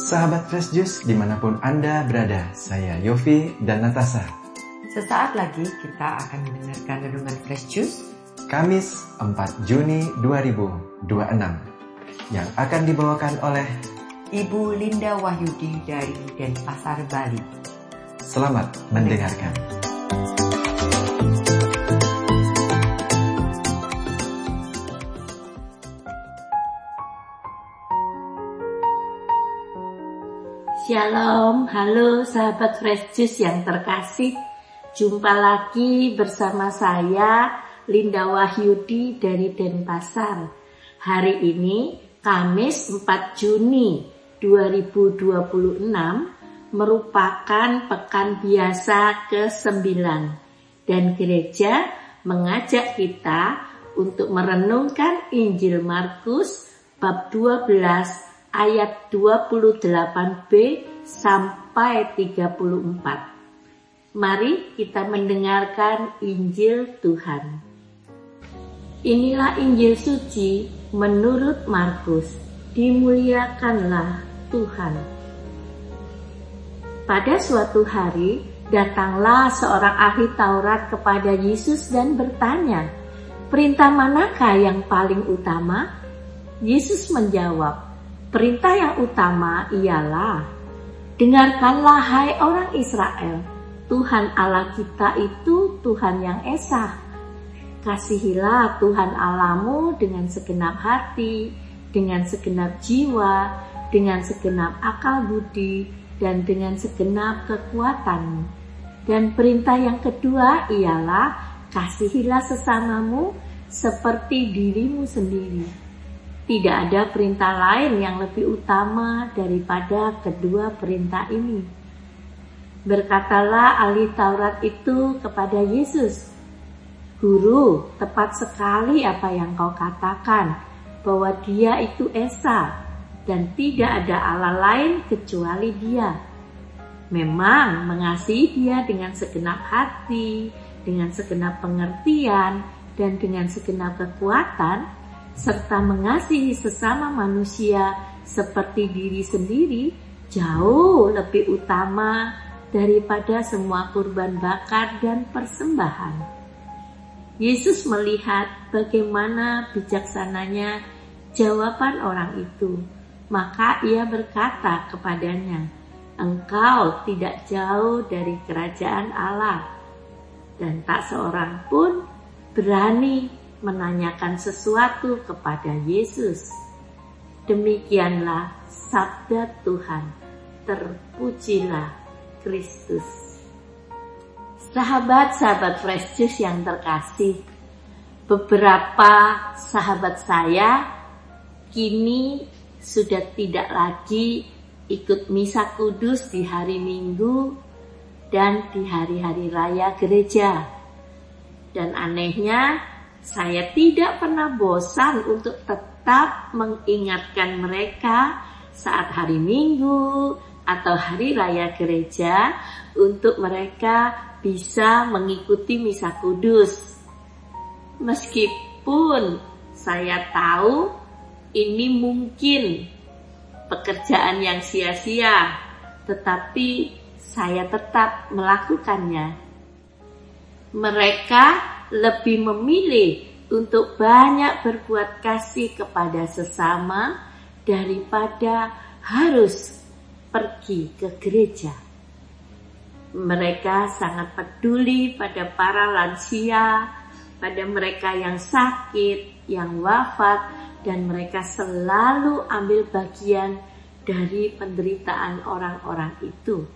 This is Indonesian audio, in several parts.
Sahabat Fresh Juice dimanapun Anda berada, saya Yofi dan Natasha. Sesaat lagi kita akan mendengarkan renungan Fresh Juice Kamis 4 Juni 2026 yang akan dibawakan oleh Ibu Linda Wahyudi dari Denpasar, Bali. Selamat mendengarkan. Shalom, halo sahabat Fresh Juice yang terkasih. Jumpa lagi bersama saya Linda Wahyudi dari Denpasar. Hari ini Kamis 4 Juni 2026 merupakan pekan biasa ke-9 dan gereja mengajak kita untuk merenungkan Injil Markus bab 12 ayat 28b sampai 34. Mari kita mendengarkan Injil Tuhan. Inilah Injil suci menurut Markus. Dimuliakanlah Tuhan. Pada suatu hari, datanglah seorang ahli Taurat kepada Yesus dan bertanya, "Perintah manakah yang paling utama?" Yesus menjawab, "Perintah yang utama ialah, dengarkanlah hai orang Israel, Tuhan Allah kita itu Tuhan yang esa. Kasihilah Tuhan Allahmu dengan segenap hati, dengan segenap jiwa, dengan segenap akal budi, dan dengan segenap kekuatanmu. Dan perintah yang kedua ialah, kasihilah sesamamu seperti dirimu sendiri. Tidak ada perintah lain yang lebih utama daripada kedua perintah ini." Berkatalah ahli Taurat itu kepada Yesus, "Guru, tepat sekali apa yang kau katakan, bahwa Dia itu esa dan tidak ada Allah lain kecuali Dia. Memang mengasihi Dia dengan segenap hati, dengan segenap pengertian, dan dengan segenap kekuatan, serta mengasihi sesama manusia seperti diri sendiri jauh lebih utama daripada semua kurban bakar dan persembahan." Yesus melihat bagaimana bijaksananya jawaban orang itu, maka ia berkata kepadanya, "Engkau tidak jauh dari kerajaan Allah." Dan tak seorang pun berani menanyakan sesuatu kepada Yesus. Demikianlah sabda Tuhan. Terpujilah Kristus. Sahabat-sahabat Fresh Juice yang terkasih, beberapa sahabat saya kini sudah tidak lagi ikut misa kudus di hari Minggu dan di hari-hari raya gereja. Dan anehnya, saya tidak pernah bosan untuk tetap mengingatkan mereka saat hari Minggu atau hari raya gereja untuk mereka bisa mengikuti misa kudus. Meskipun saya tahu ini mungkin pekerjaan yang sia-sia, tetapi saya tetap melakukannya. Mereka lebih memilih untuk banyak berbuat kasih kepada sesama daripada harus pergi ke gereja. Mereka sangat peduli pada para lansia, pada mereka yang sakit, yang wafat, dan mereka selalu ambil bagian dari penderitaan orang-orang itu.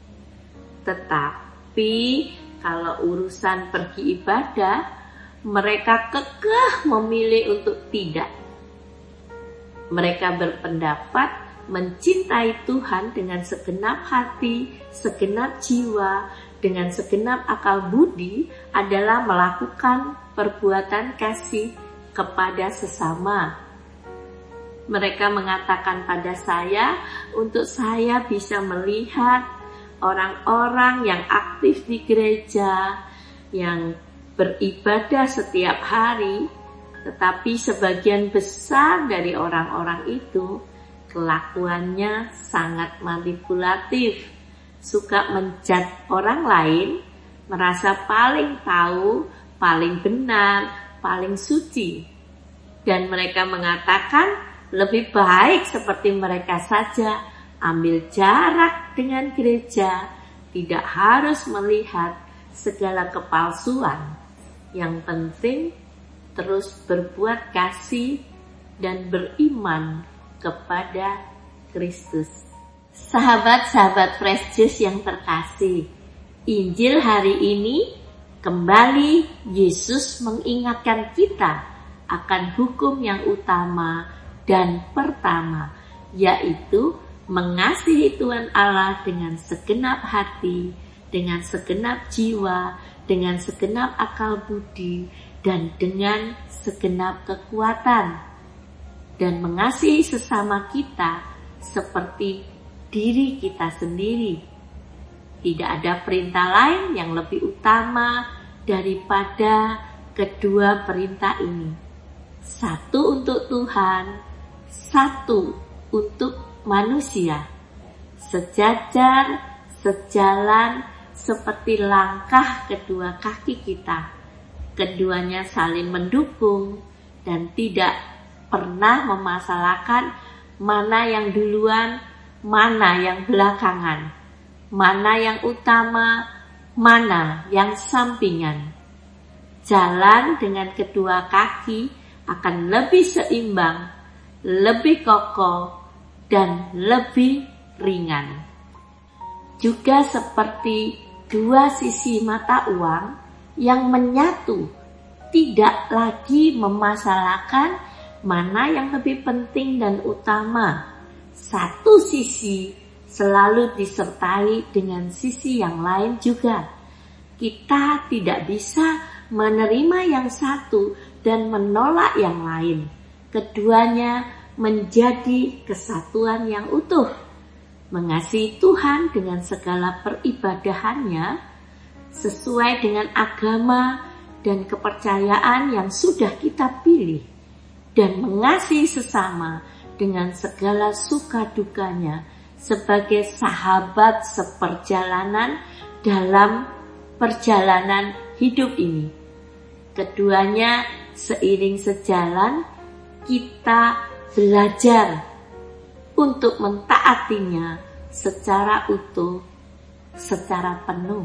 Tetapi kalau urusan pergi ibadah, mereka kekeh memilih untuk tidak. Mereka berpendapat mencintai Tuhan dengan segenap hati, segenap jiwa, dengan segenap akal budi adalah melakukan perbuatan kasih kepada sesama. Mereka mengatakan pada saya, untuk saya bisa melihat orang-orang yang aktif di gereja, yang beribadah setiap hari, tetapi sebagian besar dari orang-orang itu Kelakuannya sangat manipulatif, suka menjudge orang lain, merasa paling tahu, paling benar, paling suci. Dan mereka mengatakan lebih baik seperti mereka saja, ambil jarak dengan gereja, tidak harus melihat segala kepalsuan. Yang penting terus berbuat kasih dan beriman kepada Kristus. Sahabat-sahabat Fresh Juice yang terkasih, Injil hari ini kembali Yesus mengingatkan kita akan hukum yang utama dan pertama, yaitu mengasihi Tuhan Allah dengan segenap hati, dengan segenap jiwa, dengan segenap akal budi, dan dengan segenap kekuatan. Dan mengasihi sesama kita seperti diri kita sendiri. Tidak ada perintah lain yang lebih utama daripada kedua perintah ini. Satu untuk Tuhan, satu untuk manusia. Sejajar, sejalan seperti langkah kedua kaki kita. Keduanya saling mendukung dan tidak pernah memasalahkan mana yang duluan, mana yang belakangan, mana yang utama, mana yang sampingan. Jalan dengan kedua kaki akan lebih seimbang, lebih kokoh, dan lebih ringan. Juga seperti dua sisi mata uang yang menyatu, tidak lagi memasalahkan mana yang lebih penting dan utama. Satu sisi selalu disertai dengan sisi yang lain juga. Kita tidak bisa menerima yang satu dan menolak yang lain. Keduanya menjadi kesatuan yang utuh. Mengasihi Tuhan dengan segala peribadahannya sesuai dengan agama dan kepercayaan yang sudah kita pilih, dan mengasihi sesama dengan segala suka dukanya sebagai sahabat seperjalanan dalam perjalanan hidup ini. Keduanya seiring sejalan, kita belajar untuk mentaatinya secara utuh, secara penuh.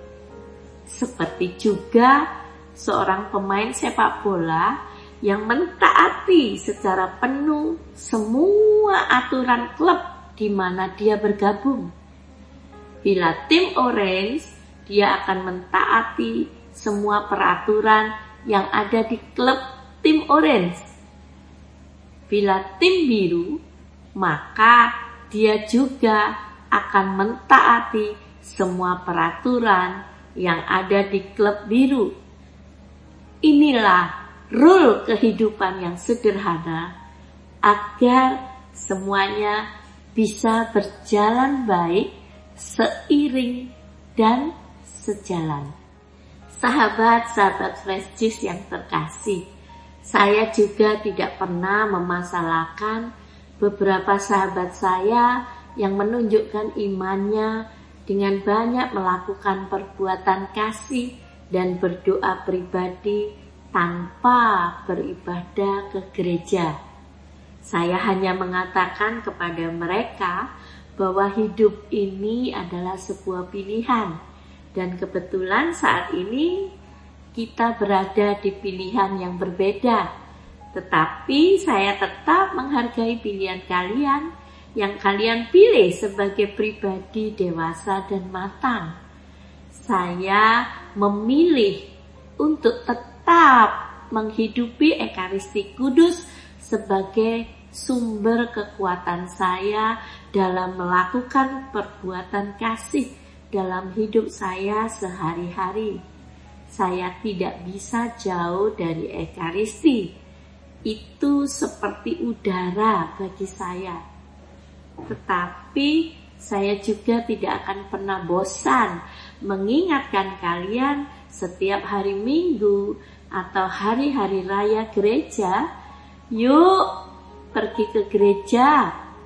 Seperti juga seorang pemain sepak bola yang mentaati secara penuh semua aturan klub di mana dia bergabung. Bila tim Orange, dia akan mentaati semua peraturan yang ada di klub tim Orange. Bila tim biru, maka dia juga akan mentaati semua peraturan yang ada di klub biru. Inilah rule kehidupan yang sederhana agar semuanya bisa berjalan baik, seiring dan sejalan. Sahabat-sahabat Fresh Juice yang terkasih, saya juga tidak pernah memasalahkan beberapa sahabat saya yang menunjukkan imannya dengan banyak melakukan perbuatan kasih dan berdoa pribadi tanpa beribadah ke gereja. Saya hanya mengatakan kepada mereka bahwa hidup ini adalah sebuah pilihan, dan kebetulan saat ini kita berada di pilihan yang berbeda. Tetapi saya tetap menghargai pilihan kalian yang kalian pilih sebagai pribadi dewasa dan matang. Saya memilih untuk tetap menghidupi Ekaristi Kudus sebagai sumber kekuatan saya dalam melakukan perbuatan kasih dalam hidup saya sehari-hari. Saya tidak bisa jauh dari Ekaristi. Itu seperti udara bagi saya. Tetapi saya juga tidak akan pernah bosan mengingatkan kalian setiap hari Minggu atau hari-hari raya gereja. Yuk pergi ke gereja,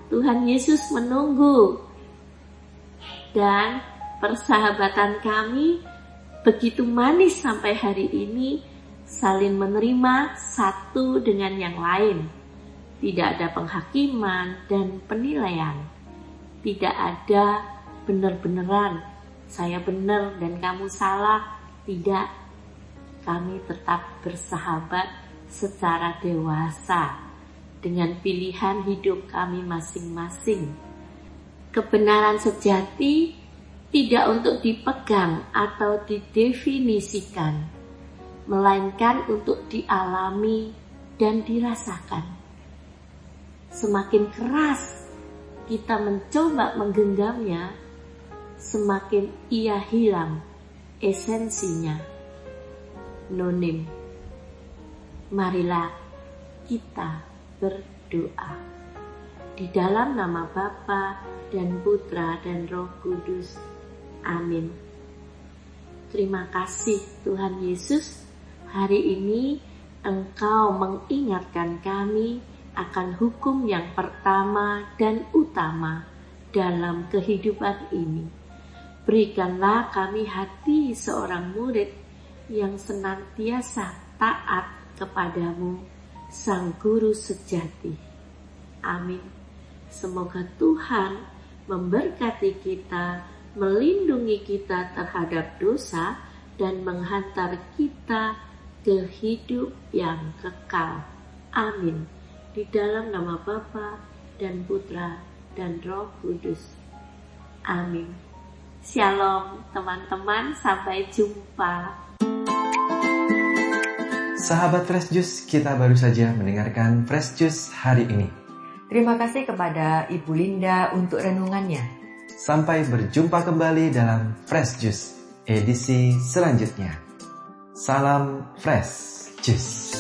Tuhan Yesus menunggu. Dan persahabatan kami begitu manis sampai hari ini, saling menerima satu dengan yang lain. Tidak ada penghakiman dan penilaian. Tidak ada benar-beneran, saya benar dan kamu salah. Tidak, kami tetap bersahabat secara dewasa dengan pilihan hidup kami masing-masing. Kebenaran sejati tidak untuk dipegang atau didefinisikan, melainkan untuk dialami dan dirasakan. Semakin keras kita mencoba menggenggamnya, semakin ia hilang esensinya. Nonim. Marilah kita berdoa. Di dalam nama Bapa dan Putra dan Roh Kudus. Amin. Terima kasih Tuhan Yesus, hari ini Engkau mengingatkan kami akan hukum yang pertama dan utama dalam kehidupan ini. Berikanlah kami hati seorang murid yang senantiasa taat kepadamu, Sang Guru sejati. Amin. Semoga Tuhan memberkati kita, melindungi kita terhadap dosa, dan menghantar kita ke hidup yang kekal. Amin. Di dalam nama Bapa dan Putra dan Roh Kudus. Amin. Shalom teman-teman, sampai jumpa. Sahabat Fresh Juice, kita baru saja mendengarkan Fresh Juice hari ini. Terima kasih kepada Ibu Linda untuk renungannya. Sampai berjumpa kembali dalam Fresh Juice edisi selanjutnya. Salam Fresh Juice.